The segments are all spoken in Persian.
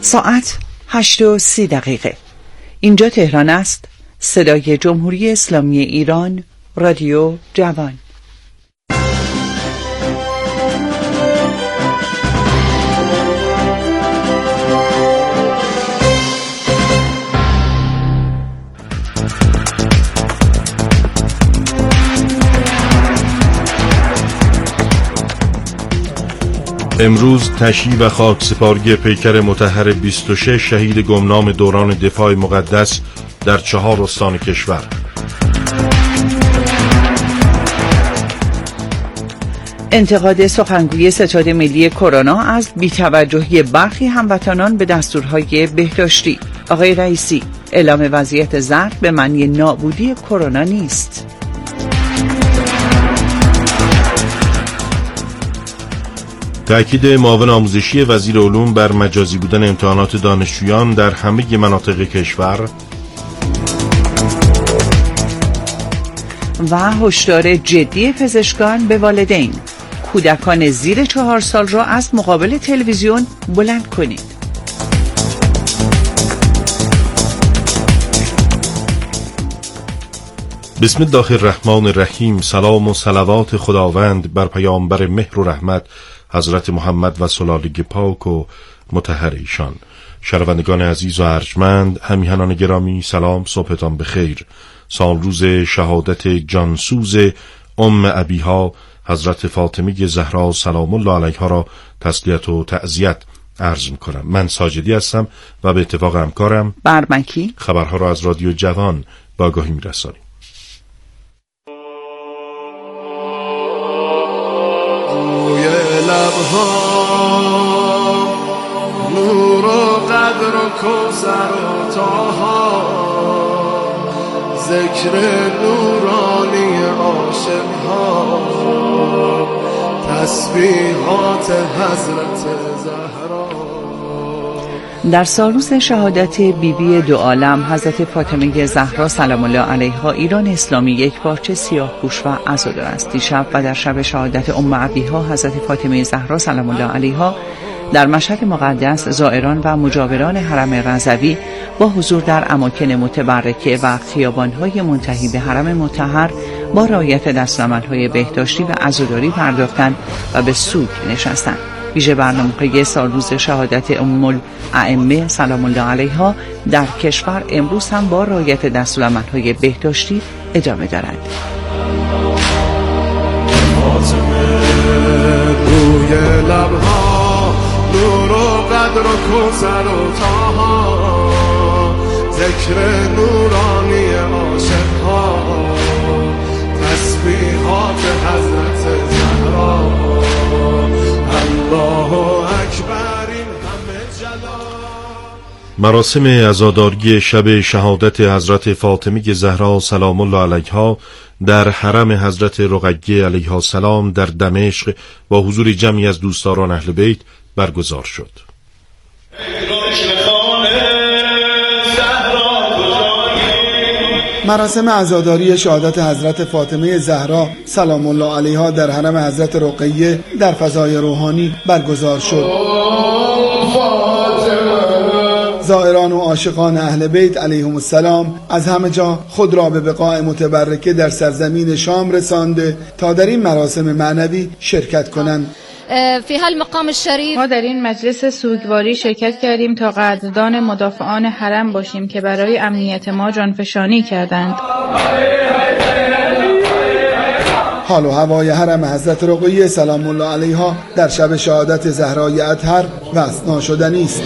ساعت 8:30. اینجا تهران است. صدای جمهوری اسلامی ایران، رادیو جوان. امروز تشییع و خاکسپاری پیکر مطهر 26 شهید گمنام دوران دفاع مقدس در 4 استان کشور. انتقاد سخنگوی ستاد ملی کرونا از بی‌توجهی برخی هموطنان به دستورهای بهداشتی. آقای رئیسی: اعلام وضعیت زرد به معنی نابودی کرونا نیست. تأکید معاون آموزشی وزیر علوم بر مجازی بودن امتحانات دانشجویان در همه مناطق کشور و هشدار جدی پزشکان به والدین: کودکان زیر 4 سال را از مقابل تلویزیون بلند کنید. بسم الله الرحمن الرحیم. سلام و صلوات خداوند بر پیامبر مهر و رحمت حضرت محمد و سلاله پاک و مطهر ایشان. شنوندگان عزیز و ارجمند، همیهنان گرامی، سلام، صبحتان بخیر. سال روز شهادت جانسوز ام ابیها حضرت فاطمه زهرا سلام الله علیها را تسلیت و تعزیت عرض می‌کنم. من ساجدی هستم و به اتفاق همکارم برمکی خبرها را از رادیو جوان به آگاهی می‌رسانیم. نور و قدر و کوثر و طاها، ذکر نورانی عاشقها، تسبیحات حضرت زهرا. در سالروز شهادت بیبی دو عالم حضرت فاطمه زهرا سلام الله علیها، ایران اسلامی یک پارچه سیاه‌پوش و عزادار است. دیشب و در شب شهادت ام ابیها حضرت فاطمه زهرا سلام الله علیها در مشهد مقدس، زائران و مجاوران حرم رضوی با حضور در اماکن متبرکه و خیابان‌های منتهی به حرم مطهر با رعایت دستورالعمل‌های بهداشتی و عزاداری پرداختند و به سوگ نشستند. ویژه برنامه‌های سالروز شهادت ام الائمه سلام الله علیها در کشور امروز هم با رعایت دستورالعمل‌های بهداشتی ادامه دارد. نور و قدر و کوثر و طاها، ذکر نورانی عاشقها، تسبیحات حضرت زهرا. الله اکبر. این همه جلال. مراسم عزاداری شب شهادت حضرت فاطمه زهرا سلام الله علیها در حرم حضرت رقیه علیها السلام در دمشق با حضور جمعی از دوستداران اهل بیت برگزار شد. مراسم عزاداری شهادت حضرت فاطمه زهرا سلام الله علیها در حرم حضرت رقیه در فضای روحانی برگزار شد. زائران و عاشقان اهل بیت علیهم السلام از همه جا خود را به بقاع متبرکه در سرزمین شام رسانده تا در این مراسم معنوی شرکت کنند. فی هالمقام الشریف ما در این مجلس سوگواری شرکت کردیم تا قدردان مدافعان حرم باشیم که برای امنیت ما جانفشانی کردند. حال و هوای حرم حضرت رقیه سلام الله علیها در شب شهادت زهرای اطهر وصف ناشدنی است.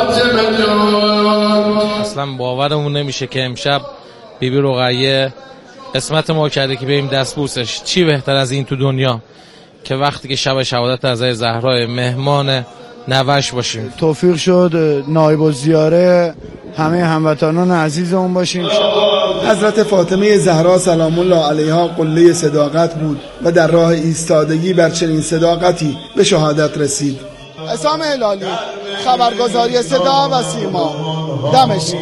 اصلا باورمون نمیشه که امشب بیبی رقیه قسمت ما کرده که بریم دستبوسش. چی بهتر از این تو دنیا که وقتی که شب شهادت حضرت زهرا مهمان نوش باشیم. توفیق شد نایب الزیاره همه هموطنان عزیزمون باشیم. حضرت فاطمه زهرا سلام الله علیها قله صداقت بود و در راه ایستادگی بر چنین صداقتی به شهادت رسید. حسام هلالی، خبرگزاری صدا و سیما، دمشق.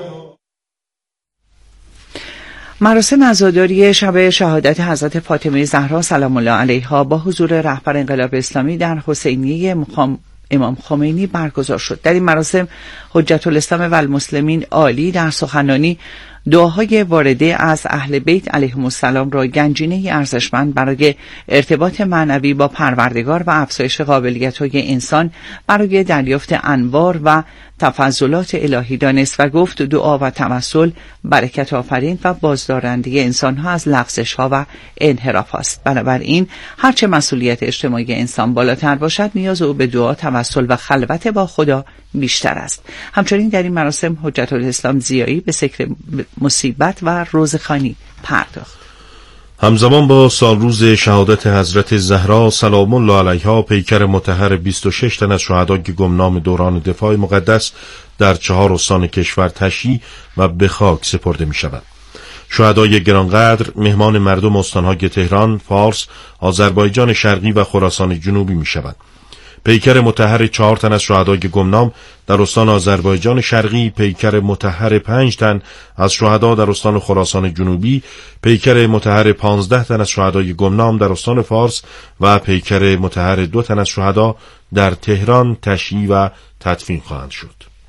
مراسم عزاداری شب شهادت حضرت فاطمه زهرا سلام الله علیها با حضور رهبر انقلاب اسلامی در حسینیه مقام امام خمینی برگزار شد. در این مراسم حجت الاسلام و المسلمین عالی در سخنرانی دعاهای وارده از اهل بیت علیهم السلام را گنجینه ارزشمند برای ارتباط معنوی با پروردگار و افزایش قابلیت‌های انسان برای دریافت انوار و تفضلات الهی دانست و گفت دعا و توسل برکت آفرین و بازدارنده انسان‌ها از لغزش‌ها و انحراف است. بنابراین هرچه مسئولیت اجتماعی انسان بالاتر باشد، نیاز او به دعا، توسل و خلوت با خدا بیشتر است. همچنین در این مراسم حجت الاسلام ضیایی به ذکر مصیبت و روزخوانی پرداخت. همزمان با سالروز شهادت حضرت زهرا سلام الله علیها، پیکر مطهر 26 تن از شهدای گمنام دوران دفاع مقدس در 4 استان کشور تشییع و به خاک سپرده می شود. شهدای گرانقدر مهمان مردم استانهای تهران، فارس، آذربایجان شرقی و خراسان جنوبی می شود. پیکر مطهر 4 تن از شهدای گمنام در استان آذربایجان شرقی، پیکر مطهر 5 تن از شهدا در استان خراسان جنوبی، پیکر مطهر 15 تن از شهدای گمنام در استان فارس و پیکر مطهر 2 تن از شهدا در تهران تشییع و تدفین خواهند شد.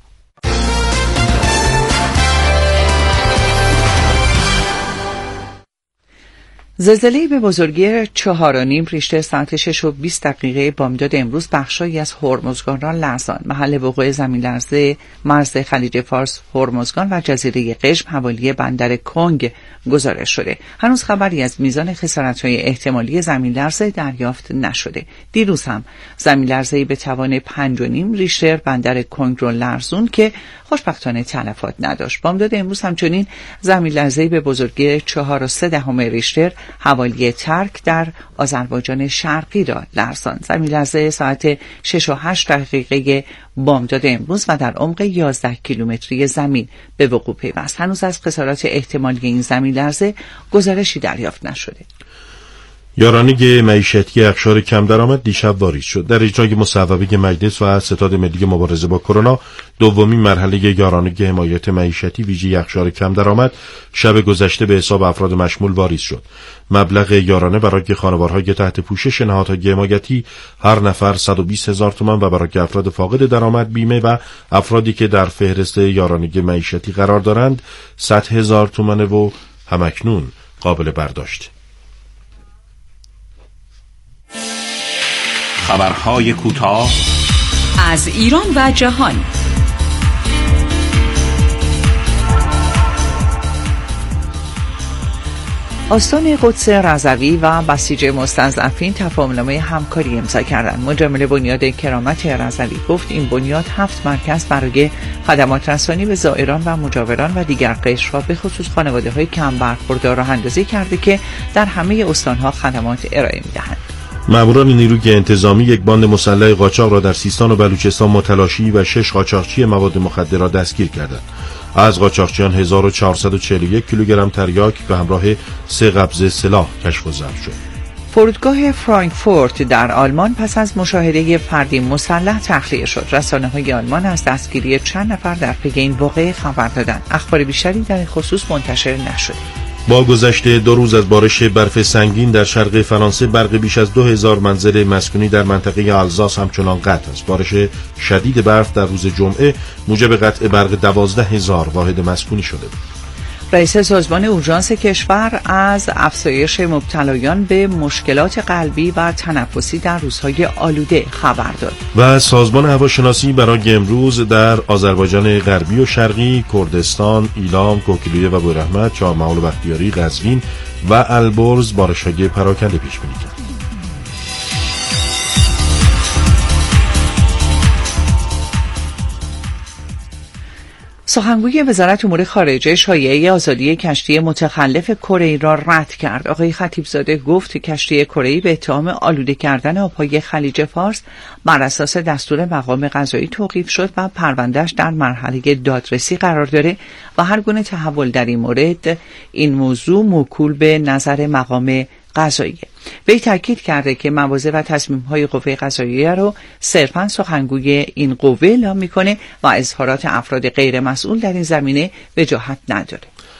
زلزله‌ای به بزرگی 4.5 ریشتر ساعت 6:20 بامداد امروز بخشایی از هرمزگان را لرزاند. محل وقوع زمین لرزه مرز خلیج فارس، هرمزگان و جزیره قشم حوالی بندر کنگ گزارش شده. هنوز خبری از میزان خسارت‌های احتمالی زمین لرزه دریافت نشده. دیروز هم زمین لرزه‌ای به توان 5.5 ریشتر بندر کنگ را لرزوند که خوشبختانه تلفات نداشت. بامداد امروز همچنین زمین لرزه‌ای به بزرگی 4.3 ریشتر حوالی ترک در آذربایجان شرقی را لرزاند. زمین لرزه ساعت 6:08 بامداد امروز و در عمق 11 کیلومتری زمین به وقوع پیوست. هنوز از خسارات احتمالی این زمین لرزه گزارشی دریافت نشده. یارانه معیشتی اقشار کم درآمد دیشب واریز شد. در اجرای مصوبه مجلس و ستاد ملی مبارزه با کرونا، دومین مرحله یارانه حمایت معیشتی ویژه اقشار کم درآمد شب گذشته به حساب افراد مشمول واریز شد. مبلغ یارانه برای خانوارهای تحت پوشش نهادهای حمایتی هر نفر 120,000 تومان و برای افراد فاقد درآمد بیمه و افرادی که در فهرست یارانه معیشتی قرار دارند 100,000 تومان و همکنون قابل برداشت. خبرهای کوتاه از ایران و جهان. آستان قدس رضوی و بسیج مستضعفین تفاهم‌نامه همکاری امضا کردند. مجامل بنیاد کرامت رضوی گفت این بنیاد 7 مرکز برای خدمات رسانی به زائران و مجاوران و دیگر قشرها به خصوص خانواده‌های کم برخوردار راه اندازی کرده که در همه استان‌ها خدمات ارائه می‌دهند. ماموران نیروی انتظامی یک باند مسلح قاچاق را در سیستان و بلوچستان متلاشی و 6 قاچاقچی مواد مخدر را دستگیر کردند. از قاچاقچیان 1441 کیلوگرم تریاک به همراه 3 قبضه سلاح کشف و ضبط شد. فرودگاه فرانکفورت در آلمان پس از مشاهده فردی مسلح تخلیه شد. رسانه‌های آلمان از دستگیری چند نفر در پی این واقعه خبر دادند. اخبار بیشتری در این خصوص منتشر نشده. با گذشت 2 روز از بارش برف سنگین در شرق فرانسه، برق بیش از 2000 منزل مسکونی در منطقه آلزاس همچنان قطع است. بارش شدید برف در روز جمعه موجب قطع برق 12,000 واحد مسکونی شده بود. رئیس سازمان اورژانس کشور از افزایش مبتلایان به مشکلات قلبی و تنفسی در روزهای آلوده خبر داد. و سازمان هواشناسی برای امروز در آذربایجان غربی و شرقی، کردستان، ایلام، کوکیلویه و بورحمت، چهارمحال و بختیاری، قزوین و البرز بارش‌های پراکنده پیش بینی کرد. سخنگوی وزارت امور خارجه شایعه آزادی کشتی متخلف کره‌ای را رد کرد. آقای خطیبزاده گفت کشتی کره‌ای به اتهام آلوده کردن آبهای خلیج فارس بر اساس دستور مقام قضایی توقیف شد و پروندهش در مرحله دادرسی قرار داره و هر گونه تحول در این مورد این موضوع موکول به نظر مقام قضایی. وی تاکید کرده که مواضع و تصمیم‌های قوه قضاییه رو صرفاً سخنگوی این قوه اعلام می‌کنه و اظهارات افراد غیر مسئول در این زمینه وجاهت نداره.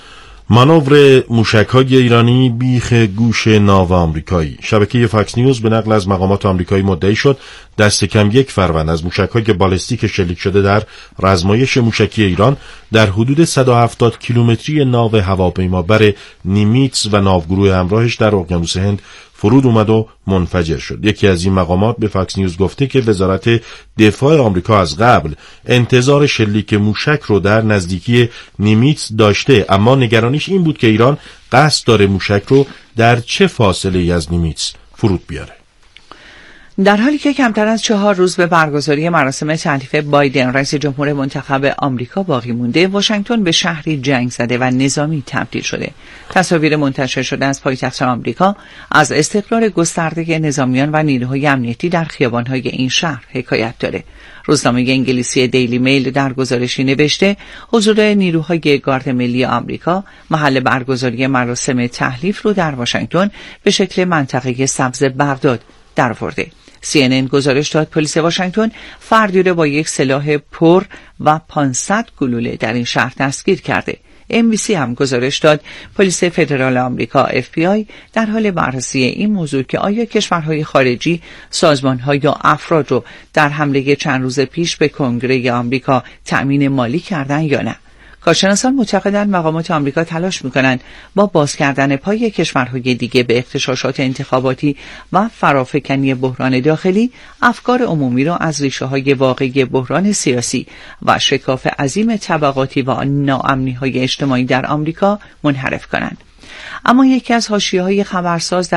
مانور موشک‌های ایرانی بیخ گوش ناو آمریکایی. شبکه فاکس نیوز به نقل از مقامات آمریکایی مدعی شد دست کم 1 فروند از موشک‌های بالستیک شلیک شده در رزمایش موشکی ایران در حدود 170 کیلومتری ناو هواپیمابر نیمیتس و ناوگروه همراهش در اقیانوس هند فرود اومد و منفجر شد. یکی از این مقامات به فاکس نیوز گفته که وزارت دفاع آمریکا از قبل انتظار شلیک موشک رو در نزدیکی نیمیتس داشته، اما نگرانیش این بود که ایران قصد داره موشک رو در چه فاصله‌ای از نیمیتس فرود بیاره. در حالی که کمتر از 4 روز به برگزاری مراسم تحلیف بایدن رئیس جمهور منتخب آمریکا باقی مونده، واشنگتن به شهری جنگ زده و نظامی تبدیل شده. تصاویر منتشر شده از پایتخت آمریکا از استقرار گسترده نظامیان و نیروهای امنیتی در خیابان‌های این شهر حکایت داره. روزنامه انگلیسی دیلی میل در گزارشی نوشته حضور نیروهای گارد ملی آمریکا محل برگزاری مراسم تحلیف رو در واشنگتن به شکل منطقه سبز بغداد درآورده. CNN گزارش داد پلیس واشنگتن فردی را با یک سلاح پر و 500 گلوله در این شهر دستگیر کرده. NBC هم گزارش داد پلیس فدرال آمریکا FBI در حال بررسی این موضوع که آیا کشورهای خارجی سازمان‌ها یا افراد رو در حمله چند روز پیش به کنگره آمریکا تأمین مالی کردن یا نه. کارشناسان معتقدند مقامات آمریکا تلاش می‌کنند با باز کردن پای کشورهای دیگه به اغتشاشات انتخاباتی و فرافکنی بحران داخلی افکار عمومی را از ریشه‌های واقعی بحران سیاسی و شکاف عظیم طبقاتی و ناامنی‌های اجتماعی در آمریکا منحرف کنند. اما یکی از حاشیه‌های خبرساز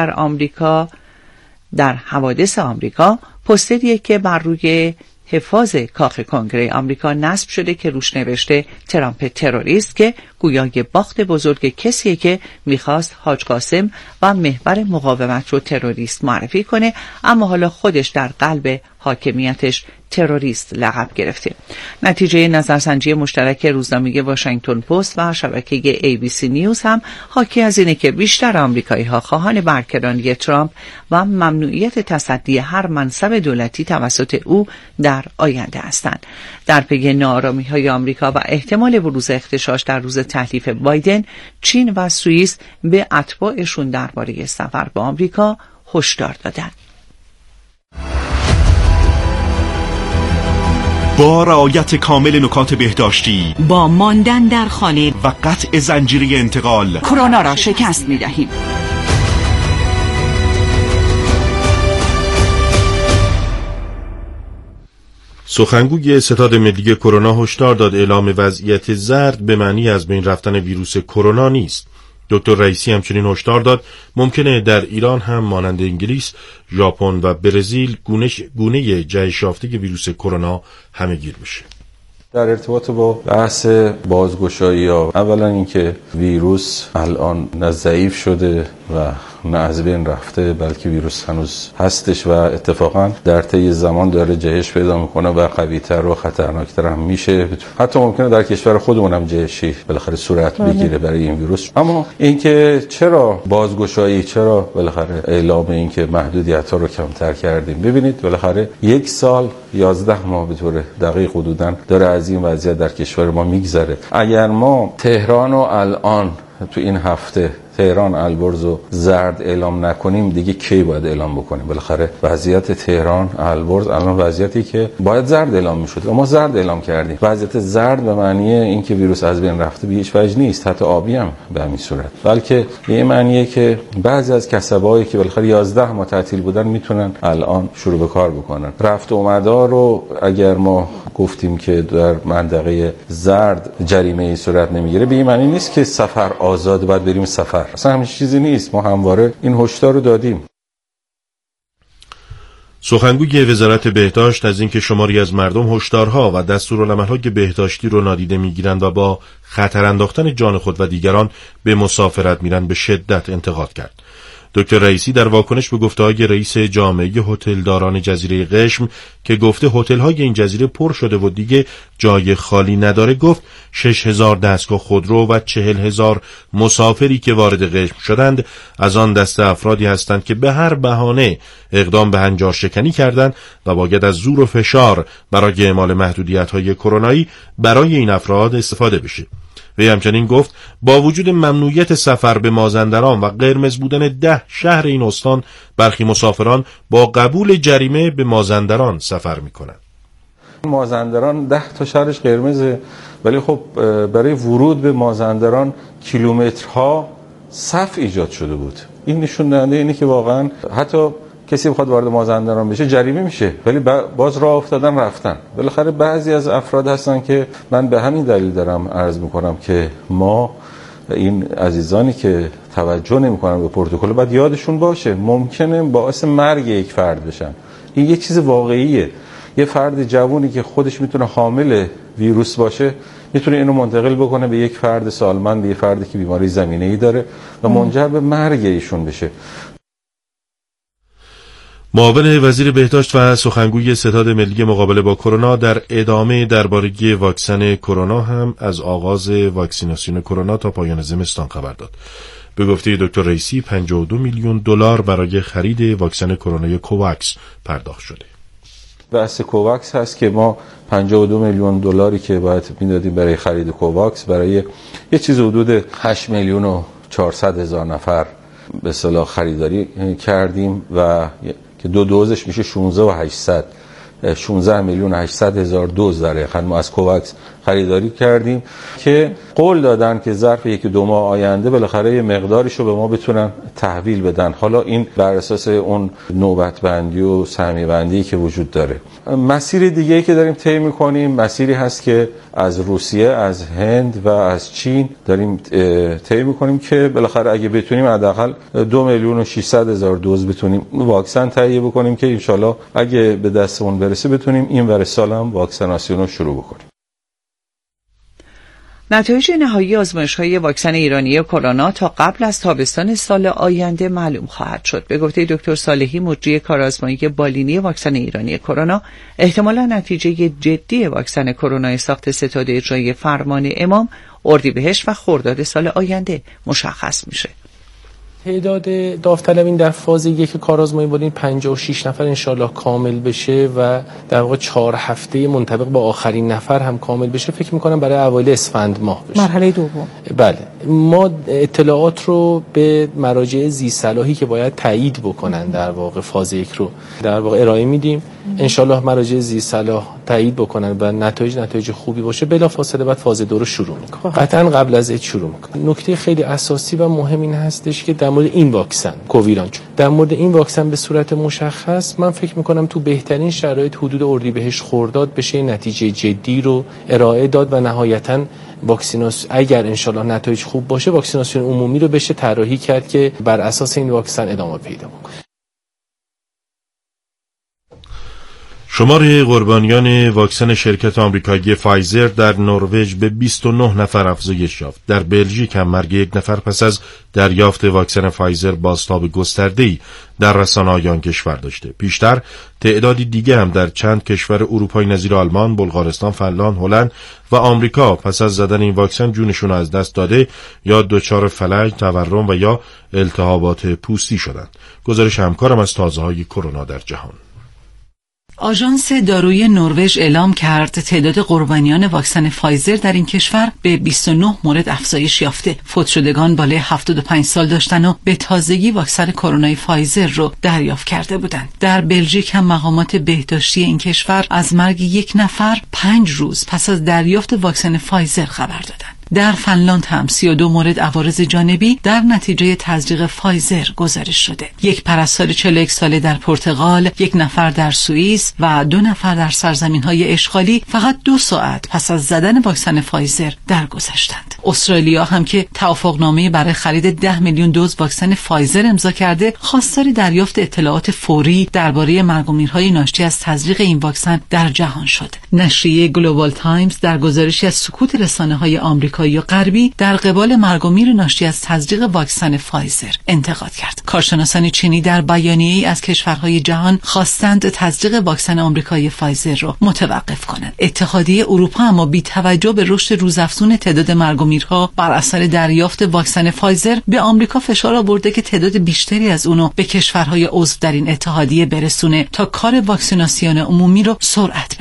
در حوادث آمریکا پوستریه که بر روی حفاظ کاخ کنگره آمریکا نصب شده که روش نوشته ترامپ تروریست، که گویای باخت بزرگ کسیه که میخواست حاج قاسم و محور مقاومت رو تروریست معرفی کنه، اما حالا خودش در قلب حاکمیتش تروریست لقب گرفته. نتیجه نظرسنجی مشترک روزنامه واشنگتن پست و شبکه ABC نیوز هم حاکی از اینه که بیشتر آمریکایی‌ها خواهان برکناری ترامپ و ممنوعیت تصدی هر منصب دولتی توسط او در آینده هستند. در پی ناآرامی‌های آمریکا و احتمال بروز اغتشاش در روز تحلیف بایدن، چین و سوئیس به اتباعشون درباره سفر به آمریکا هشدار دادند. با رعایت کامل نکات بهداشتی، با ماندن در خانه و قطع زنجیره انتقال، کرونا را شکست می‌دهیم. سخنگوی ستاد ملی کرونا هشدار داد اعلام وضعیت زرد به معنی از بین رفتن ویروس کرونا نیست. دکتر رئیسی همچنین هشدار داد ممکنه در ایران هم مانند انگلیس، ژاپن و برزیل گونه جهش یافته ویروس کرونا همه‌گیر بشه. در ارتباط با بحث بازگشایی ها، اولا اینکه ویروس الان نه ضعیف شده و نه از بین رفته، بلکه ویروس هنوز هستش و اتفاقا در طی زمان داره جهش پیدا میکنه و قوی‌تر و خطرناکتر هم میشه. حتی ممکنه در کشور خودمون هم جهشی بالاخره صورت بگیره برای این ویروس. اما اینکه چرا بازگشایی، چرا بالاخره اعلام اینکه محدودیت‌ها رو کمتر کردیم؟ ببینید بالاخره 1 سال 11 ماه به طور دقیق حدوداً داره از این وضعیت در کشور ما میگذره. اگر ما تهران رو الان تو این هفته تهران البرز و زرد اعلام نکنیم، دیگه کی باید اعلام بکنیم؟ بالاخره وضعیت تهران البرز الان وضعیتی که باید زرد اعلام میشد، ما زرد اعلام کردیم. وضعیت زرد به معنی اینکه ویروس از بین رفته به هیچ وجه نیست، حتی آبی هم به همین صورت، بلکه به معنیه که بعضی از کسب‌هایی که بالاخره 11 ماه تعطیل بودن میتونن الان شروع به کار بکنن. رفت و اومدا رو اگر ما گفتیم که در منطقه زرد جریمه ای صورت نمیگیره، به این معنی نیست که سفر آزاد باید بریم سفر، اصلا همین چیزی نیست. ما همواره این هشدار رو دادیم. سخنگوی وزارت بهداشت از اینکه شماری از مردم هشدارها و دستورالعمل‌های بهداشتی رو نادیده میگیرند و با خطر انداختن جان خود و دیگران به مسافرت میرن به شدت انتقاد کرد. دکتر رئیسی در واکنش به گفته‌های رئیس جامعه هتلداران جزیره قشم که گفته هتل‌های این جزیره پر شده و دیگه جای خالی نداره، گفت 6000 دستگاه خودرو و 40000 مسافری که وارد قشم شدند از آن دسته افرادی هستند که به هر بهانه اقدام به هنجار شکنی کردند و باید از زور و فشار برای اعمال محدودیت‌های کرونایی برای این افراد استفاده بشه. وی همچنین گفت با وجود ممنوعیت سفر به مازندران و قرمز بودن 10 شهر این استان، برخی مسافران با قبول جریمه به مازندران سفر می‌کنند. مازندران 10 تا شهرش قرمزه، ولی خب برای ورود به مازندران کیلومترها صف ایجاد شده بود. این نشون دهنده اینه که واقعا حتی کسی بخواد وارد مازندران بشه جریمه میشه، ولی باز راه افتادن رفتن. بالاخره بعضی از افراد هستن که من به همین دلیل دارم عرض میکنم که ما این عزیزانی که توجه نمیکنن به پروتکل باید یادشون باشه ممکنه باعث مرگ یک فرد بشن. این یک چیز واقعیه. یه فرد جوونی که خودش میتونه حامل ویروس باشه میتونه اینو منتقل بکنه به یک فرد سالمند، به یک فردی که بیماری زمینه‌ای داره و منجر به مرگ ایشون بشه. معاون وزیر بهداشت و سخنگوی ستاد ملی مقابله با کرونا در ادامه درباره واکسن کرونا هم از آغاز واکسیناسیون کرونا تا پایان زمستان خبر داد. به گفته دکتر رئیسی 52 میلیون دلار برای خرید واکسن کرونا کوواکس پرداخت شده. بحث کوواکس هست که ما 52 میلیون دلاری که باید میدادیم برای خرید کوواکس برای یه چیز حدود 8 میلیون و 400 هزار نفر به اصطلاح خریداری کردیم و که 2 دوزش میشه 16 میلیون 800 هزار دوز در حقیقت ما از کوواکس خریداری کردیم که قول دادن که ظرف 1-2 ماه آینده بالاخره یه مقداریشو به ما بتونن تحویل بدن. حالا این بر اساس اون نوبت بندی و سهمیه بندی که وجود داره. مسیر دیگه‌ای که داریم طی می‌کنیم مسیری هست که از روسیه، از هند و از چین داریم طی می‌کنیم که بالاخره اگه بتونیم حداقل 2 میلیون و 600 هزار دوز بتونیم واکسن تهیه بکنیم که ان شاءالله اگه به دستمون برسه بتونیم این ور سال هم واکسیناسیون رو شروع بکنیم. نتایج نهایی آزمایش‌های واکسن ایرانی کرونا تا قبل از تابستان سال آینده معلوم خواهد شد. به گفته دکتر صالحی مجری کارآزمایی بالینی واکسن ایرانی کرونا، احتمالاً نتیجه جدی واکسن کرونا ساخت ستاد اجرایی فرمان امام اردیبهشت و خرداد سال آینده مشخص میشه. تعداد داوطلبین در فاز 1 کارآزمایی بالین 56 نفر انشالله کامل بشه و در واقع 4 هفته منطبق با آخرین نفر هم کامل بشه. فکر میکنم برای اوایل اسفند ماه بشه. مرحله دوم. بله، ما اطلاعات رو به مراجع ذی صلاحی که باید تایید بکنن در واقع فاز 1 رو در واقع ارائه میدیم. انشالله مراجع ذی صلاح تایید بکنن و نتایج خوبی باشه، بلافاصله بعد فاز 2 رو شروع میکنه. قطعا قبل از عید شروع میکنه. نکته خیلی اساسی و مهم این هستش که در مورد این واکسن کوویران، در مورد این واکسن به صورت مشخص من فکر میکنم تو بهترین شرایط حدود اردیبهشت خرداد بشه نتیجه جدی رو ارائه داد و نهایتاً اگر انشالله نتایج خوب باشه واکسیناسیون عمومی رو بشه طراحی کرد که بر اساس این واکسن ادامه پیدا بکنه. شمار قربانیان واکسن شرکت آمریکایی فایزر در نروژ به 29 نفر افزایش یافت. در بلژیک هم مرگ 1 نفر پس از دریافت واکسن فایزر بازتاب گسترده‌ای در رسانه‌های آن کشور داشته. پیشتر تعدادی دیگه هم در چند کشور اروپایی نظیر آلمان، بلغارستان، فنلاند، هلند و آمریکا پس از زدن این واکسن جونشون از دست داده یا دچار فلج، تورم و یا التهابات پوستی شدند. گزارش همکارم از تازه‌های کرونا در جهان. آژانس دارویی نروژ اعلام کرد تعداد قربانیان واکسن فایزر در این کشور به 29 مورد افزایش یافته. فوت شدگان بالای 75 سال داشتن و به تازگی واکسن کرونا فایزر رو دریافت کرده بودند. در بلژیک هم مقامات بهداشتی این کشور از مرگ 1 نفر 5 روز پس از دریافت واکسن فایزر خبر دادند. در فنلاند هم 32 مورد عوارض جانبی در نتیجه تزریق فایزر گزارش شده. 1 پرستار 41 ساله در پرتغال، 1 نفر در سوئیس و 2 نفر در سرزمین‌های اشغالی فقط 2 ساعت پس از زدن واکسن فایزر درگذشتند. استرالیا هم که توافقنامه برای خرید 10 میلیون دوز واکسن فایزر امضا کرده، خواستار دریافت اطلاعات فوری درباره مرگ و میرهای ناشی از تزریق این واکسن در جهان شد. نشریه گلوبال تایمز در گزارشی از سکوت رسانه‌های آمریکایی و غربی در قبال مرگ و میر ناشی از تزریق واکسن فایزر انتقاد کرد. کارشناسان چینی در بیانیه‌ای از کشورهای جهان خواستند تزریق واکسن آمریکایی فایزر را متوقف کنند. اتحادیه اروپا اما بی توجه به رشد روزافزون تعداد مرگ و میرها بر اثر دریافت واکسن فایزر به آمریکا فشار آورده که تعداد بیشتری از اونو به کشورهای عضو در این اتحادیه برسونه تا کار واکسیناسیون عمومی رو سرعت بده.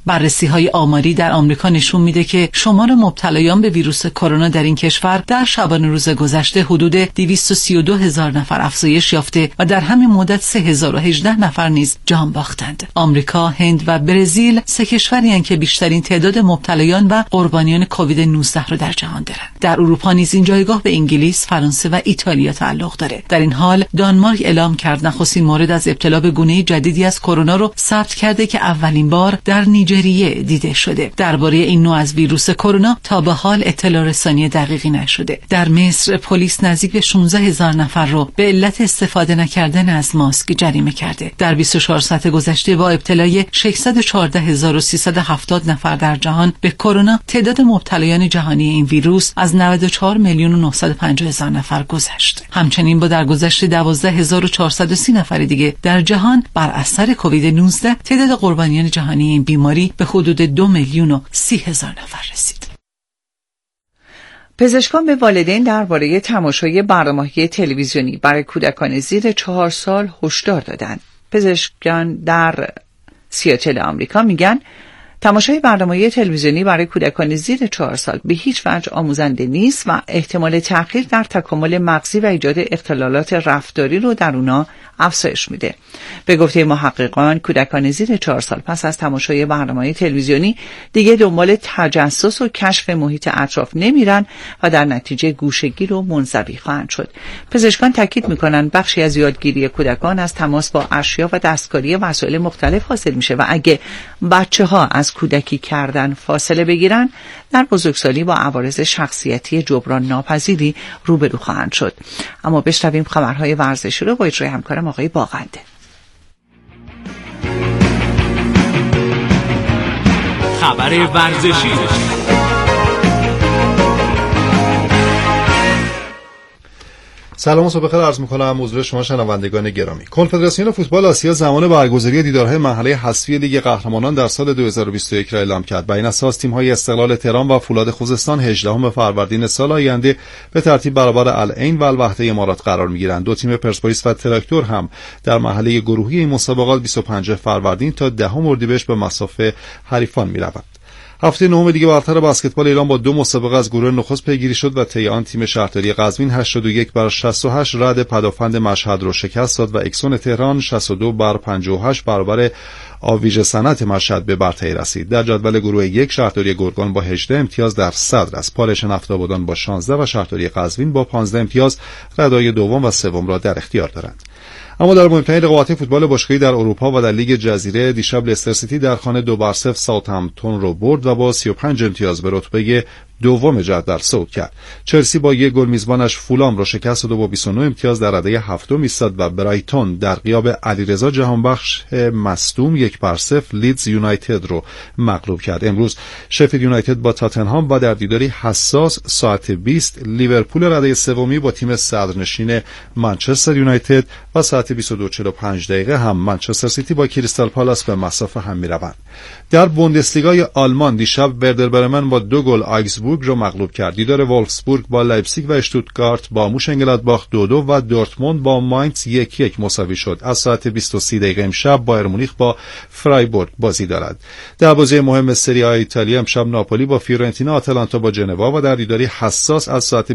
بررسی‌های آماری در آمریکا نشون میده که شمار مبتلایان به ویروس کرونا در این کشور در شبانه روز گذشته حدود 232,000 نفر افزایش یافته و در همین مدت 3018 نفر نیز جان باختند. آمریکا، هند و برزیل سه کشوری هستند که بیشترین تعداد مبتلایان و قربانیان کووید 19 را در جهان دارند. در اروپا نیز این جایگاه به انگلیس، فرانسه و ایتالیا تعلق داره. در این حال دانمارک اعلام کرد نخستین مورد از ابتلا به گونه جدیدی از کرونا رو ثبت کرده که اولین بار در نیجریه دیده شده. درباره این نوع از ویروس کرونا تا به حال اطلاع رسانی دقیقی نشده. در مصر پلیس نزدیک به 16,000 نفر رو به علت استفاده نکردن از ماسک جریمه کرده. در 24 ساعت گذشته با ابتلای 614,370 نفر در جهان به کرونا، تعداد مبتلایان جهانی این ویروس از 94,950,000 نفر گذشت. همچنین با درگذشت 12,430 نفر دیگه در جهان بر اثر کووید 19 تعداد قربانیان جهانی این بیماری به حدود 2,30,000 نفر رسید. پزشکان به والدین درباره تماشای برنامه‌های تلویزیونی برای کودکان زیر 4 سال هشدار دادند. پزشکان در سیاتل آمریکا میگن تماشای برنامه‌های تلویزیونی برای کودکان زیر 4 سال به هیچ وجه آموزنده نیست و احتمال تأخیر در تکامل مغزی و ایجاد اختلالات رفتاری رو در اونا افزایش میده. به گفته محققان، کودکان زیر 4 سال پس از تماشای برنامه‌های تلویزیونی دیگه دنبال تجسس و کشف محیط اطراف نمیرن و در نتیجه گوشه‌گیر و منزوی خواهند شد. پزشکان تاکید میکنن بخشی از یادگیری کودکان از تماس با اشیا و دستکاری وسایل مختلف حاصل میشه و اگه بچه‌ها از کودکی کردن فاصله بگیرن، در بزرگسالی با عوارض شخصیتی جبران ناپذیری روبرو خواهند شد. اما بشنویم خبرهای ورزشی رو با اجرای همکارم آقای باغنده. خبر ورزشی. سلام و صبح بخیر عرض می‌کنم حضور شما شنوندگان گرامی. کنفدراسیون فوتبال آسیا زمان برگزاری دیدارهای مرحله حذفی لیگ قهرمانان در سال 2021 را اعلام کرد. بر این اساس تیم‌های استقلال تهران و فولاد خوزستان 18 فروردین سال آینده به ترتیب برابر العین و الوحده امارات قرار می‌گیرند. دو تیم پرسپولیس و تراکتور هم در مرحله گروهی این مسابقات 25 فروردین تا 10 اردیبهشت به مصاف حریفان می‌روند. هفته نهم لیگ برتر بسکتبال ایران با 2 مسابقه از گروه نخست پیگیری شد و طی آن تیم شهرداری قزوین 81 بر 68 رد پدافند مشهد را شکست داد و اکسون تهران 62 بر 58 برابر آویژ صنعت مشهد به برتری رسید. در جدول گروه یک شهرداری گرگان با 18 امتیاز در صدر است. پالش نفت‌آبادان با 16 و شهرداری قزوین با 15 امتیاز ردای دوم و سوم را در اختیار دارند. اما در مهمترین رقابت فوتبال باشگاهی در اروپا و در لیگ جزیره دیشب لستر سیتی در خانه 2-0 ساوثهمپتون را برد و با 35 امتیاز به رتبه دوم جدول صعود کرد. چلسی با 1 گل میزبانش فولام را شکست داد و با 29 امتیاز در رده هفتم ایستاد و برایتون در غیاب علیرضا جهانبخش مصدوم 1-0 لیدز یونایتد رو مغلوب کرد. امروز شفیلد یونایتد با تاتنهام و در دیداری حساس ساعت 20 لیورپول رده سومی با تیم صدرنشین منچستر یونایتد و ساعت 22:45 هم منچستر سیتی با کریستال پالاس به مسافه هم میروند. در بوندسلیگای آلمان دیشب وردر برمن با 2 گل آیگزبورگ را مغلوب کرد. دیدار وولفسبورگ با لایپزیگ و اشتوتگارت با موشنگلادباخ 2-2 و دورتموند با ماینز 1-1 مساوی شد. از ساعت 23 امشب بایر مونیخ با فرایبورگ بازی دارد. در بازی مهم سری آ ایتالیا امشب ناپولی با فیورنتینا، آتلانتا با جنوا و در دیداری حساس از ساعت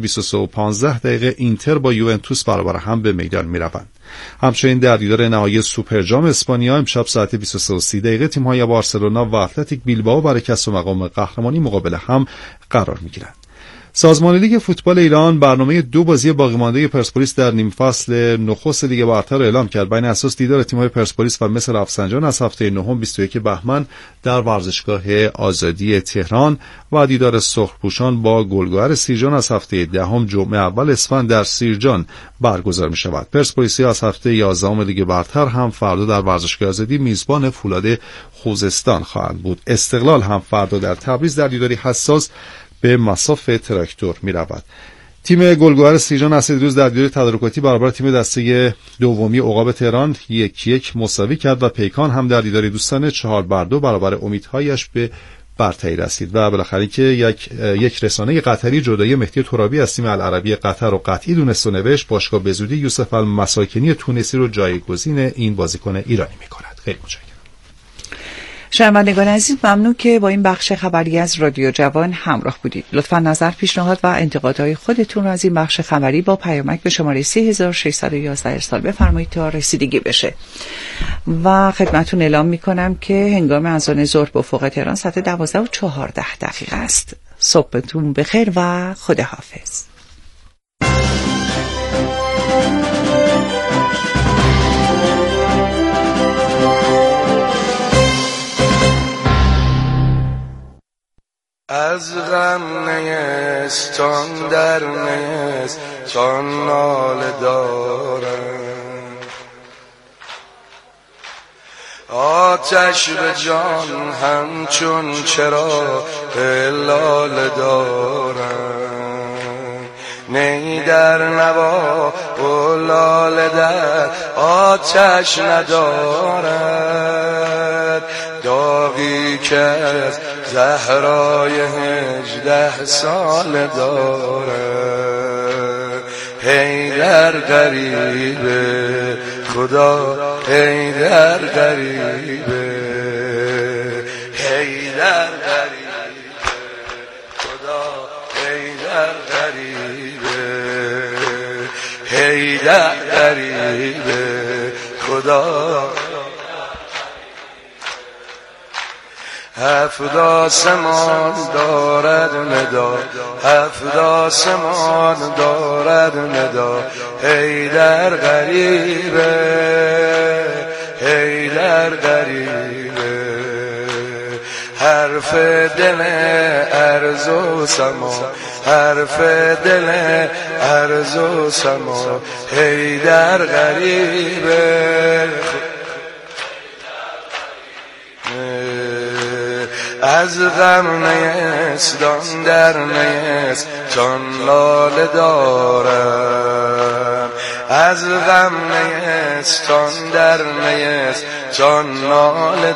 23:15 اینتر با یوونتوس برابر هم به میدان میروند. همچنین در دیدار نهایی سوپرجام اسپانیا امشب ساعت 23:30 تیم‌های بارسلونا و اتلتیک بیلبائو برای کسب مقام قهرمانی مقابل هم قرار می‌گیرند. سازمان لیگ فوتبال ایران برنامه 2 بازی باقی مانده پرسپولیس در نیم فصل نخست لیگ برتر را اعلام کرد. بر این اساس دیدار تیم‌های پرسپولیس و مس رفسنجان از هفته نهم 21 بهمن در ورزشگاه آزادی تهران و دیدار سرخپوشان با گلگهر سیرجان از هفته دهم جمعه اول اسفند در سیرجان برگزار می‌شود. پرسپولیس‌ها از هفته 11 لیگ برتر هم فردا در ورزشگاه آزادی میزبان فولاد خوزستان خواهند بود. استقلال هم فردا در تبریز در دیداری حساس به مصاف تراکتور می رود. تیم گلگهر سیرجان اصل روز در دیدار تدارکاتی برابر تیم دسته دومی عقاب تهران 1-1 مساوی کرد و پیکان هم در دیدار دوستانه 4-2 برابر امیدهایش به برتری رسید. و بالاخره که یک رسانه قطری جدایی مهدی ترابی از تیم العربی قطر رو قطعی دونست و نوشت باشگاه بزودی یوسف المساکنی تونسی رو جایگزین این بازیکن ایرانی می کند. خیلی متشکرم. شنوندگان عزیز، ممنون که با این بخش خبری از رادیو جوان همراه بودید. لطفا نظر، پیشنهاد و انتقادهای خودتون را از این بخش خبری با پیامک به شماره 3611 ارسال بفرمایید تا رسیدگی بشه. و خدمتتون اعلام میکنم که هنگام اذان ظهر به افق تهران ساعت 12:14 است. صبحتون بخیر و خداحافظ. از غم نیستان در نیستان ناله دارم، آتش به جان همچون چراغ لاله دارم، نی در نوا و لاله در آتش ندارد، داغی که از زهرای 18 سال دارد. حیدر غریبه خدا، حیدر غریبه، حیدر غریبه خدا، حیدر غریبه، حیدر غریبه خدا. 7 آسمان دارد ندا، 7 آسمان دارد ندا، حیدر غریبه، حیدر غریبه. حرف دل ارض و سما، حرف دل ارض و سما، حیدر غریبه. از غم نیستان در نیستان لاله دارم، از غم نیستان در نیستان ناله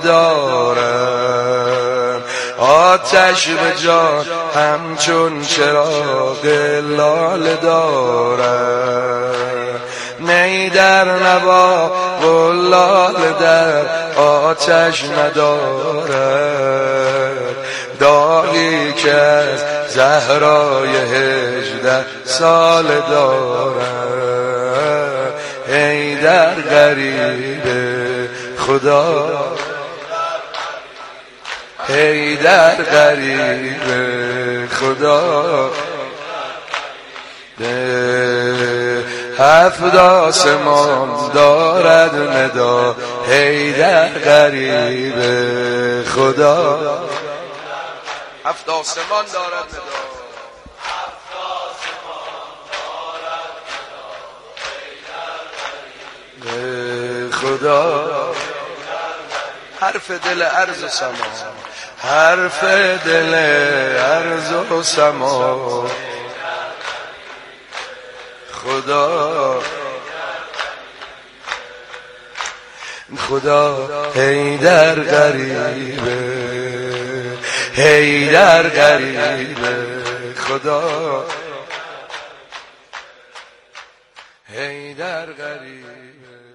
دارم، آتش به جان همچون چراغ لاله دارم، نی در نوا و لاله در آتش ندارد، داغی که از زهرای 18 سال دارد. حیدر غریبه خدا، حیدر غریبه خدا. 7 آسمان دارد ندا، حیدر غریبه خدا. 7 آسمان دارد ندا، خدا. حرف دل ارض و سما، حرف دل ارض و سما، خدا خدا. حیدر غریبه، حیدر غریبه خدا، حیدر غریبه.